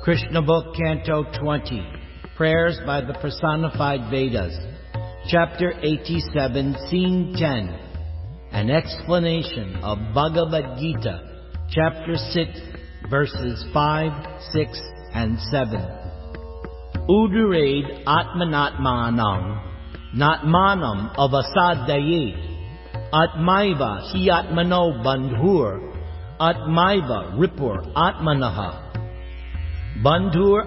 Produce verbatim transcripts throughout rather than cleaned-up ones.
Krishna Book, Canto twenty, Prayers by the Personified Vedas, Chapter eighty-seven, Scene ten, an explanation of Bhagavad Gita, Chapter six, verses five, six, and seven. Udurade atmanatmanam, natmanam avasadayet, atmaiva hiatmano bandhur, atmaiva ripur atmanaha. Bandhur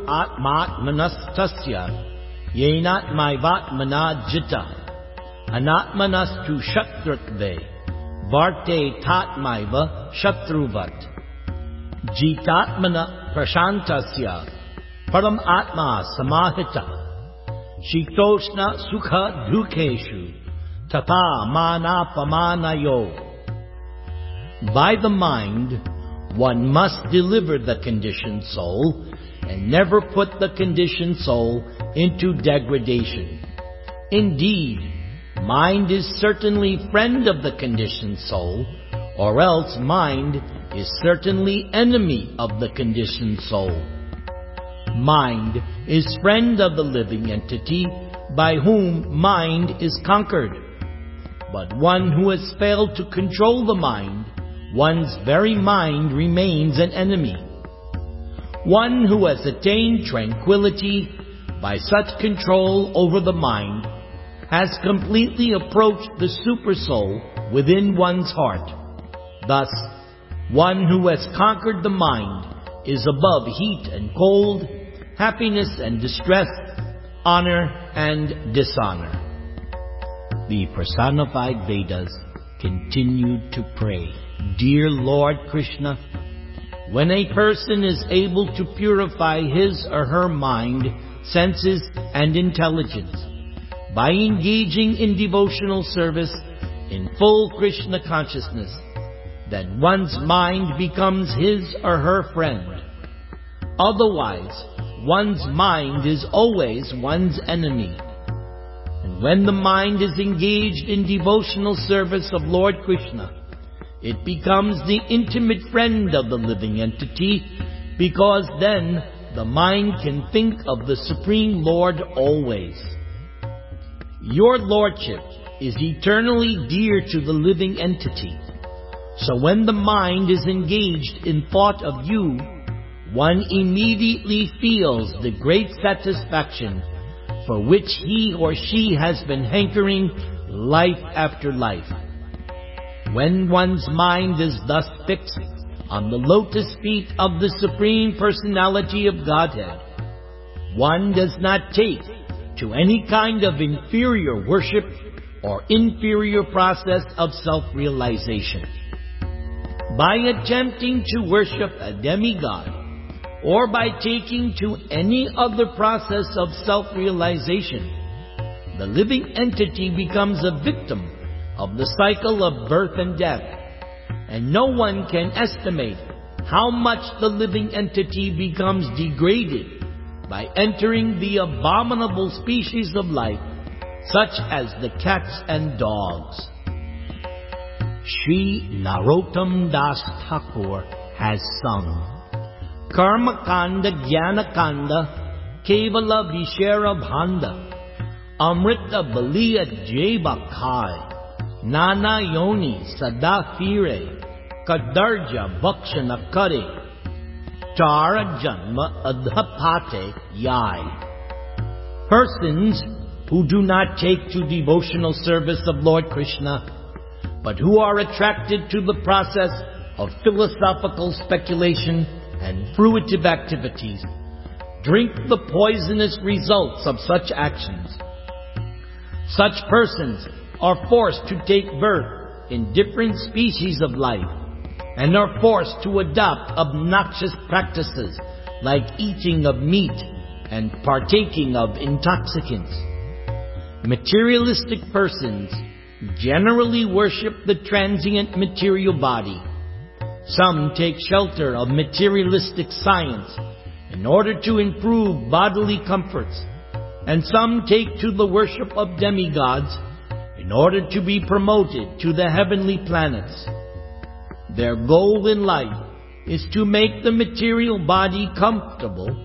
atmatmanastasya, yenatmaivatmana jitta, anatmanastu shatrutve, varte tatmaiva shatruvat. Jitatmana prashantasya, param atma samahita, shitoshna sukha dhukeshu, tata manapamanayo. By the mind, one must deliver the conditioned soul and never put the conditioned soul into degradation. Indeed, mind is certainly friend of the conditioned soul, or else mind is certainly enemy of the conditioned soul. Mind is friend of the living entity by whom mind is conquered. But one who has failed to control the mind, one's very mind remains an enemy. One who has attained tranquility by such control over the mind has completely approached the supersoul within one's heart. Thus, one who has conquered the mind is above heat and cold, happiness and distress, honor and dishonor. The Personified Vedas continued to pray, Dear Lord Krishna, when a person is able to purify his or her mind, senses, and intelligence by engaging in devotional service in full Krishna consciousness, then one's mind becomes his or her friend. Otherwise, one's mind is always one's enemy. And when the mind is engaged in devotional service of Lord Krishna, it becomes the intimate friend of the living entity, because then the mind can think of the Supreme Lord always. Your Lordship is eternally dear to the living entity. So when the mind is engaged in thought of you, one immediately feels the great satisfaction for which he or she has been hankering life after life. When one's mind is thus fixed on the lotus feet of the Supreme Personality of Godhead, one does not take to any kind of inferior worship or inferior process of self-realization. By attempting to worship a demigod, or by taking to any other process of self-realization, the living entity becomes a victim of the cycle of birth and death, and no one can estimate how much the living entity becomes degraded by entering the abominable species of life, such as the cats and dogs. Sri Narottam Das Thakur has sung, Karma Kanda Jnana Kanda Kevala Vishera Bhanda Amrita Baliya Jeba Khai Nana Yoni Sada Fire Kadarja Bhakshana Kare Tara Janma Adhapate Yai. Persons who do not take to devotional service of Lord Krishna, but who are attracted to the process of philosophical speculation and fruitive activities, drink the poisonous results of such actions. Such persons are forced to take birth in different species of life, and are forced to adopt obnoxious practices like eating of meat and partaking of intoxicants. Materialistic persons generally worship the transient material body. Some take shelter of materialistic science in order to improve bodily comforts, and some take to the worship of demigods in order to be promoted to the heavenly planets. Their goal in life is to make the material body comfortable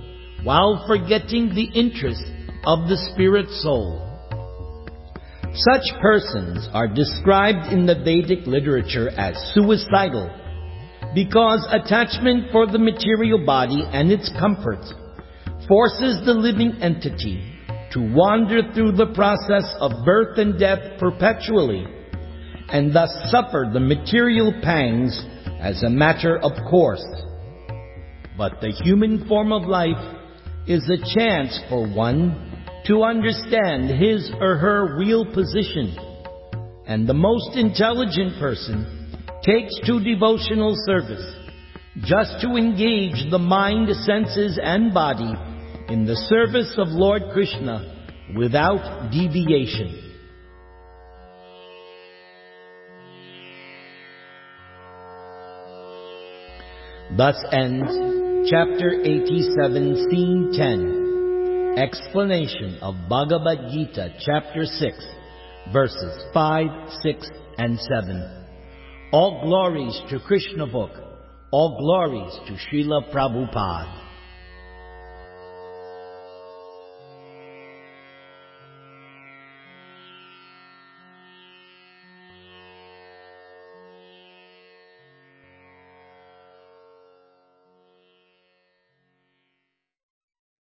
while forgetting the interest of the spirit soul. Such persons are described in the Vedic literature as suicidal because attachment for the material body and its comforts forces the living entity to wander through the process of birth and death perpetually, and thus suffer the material pangs as a matter of course. But the human form of life is a chance for one to understand his or her real position, and the most intelligent person takes to devotional service just to engage the mind, senses, and body in the service of Lord Krishna without deviation. Thus ends Chapter eighty-seven, Scene ten, explanation of Bhagavad Gita, Chapter six, verses five, six, and seven. All glories to Krishna Book. All glories to Srila Prabhupada.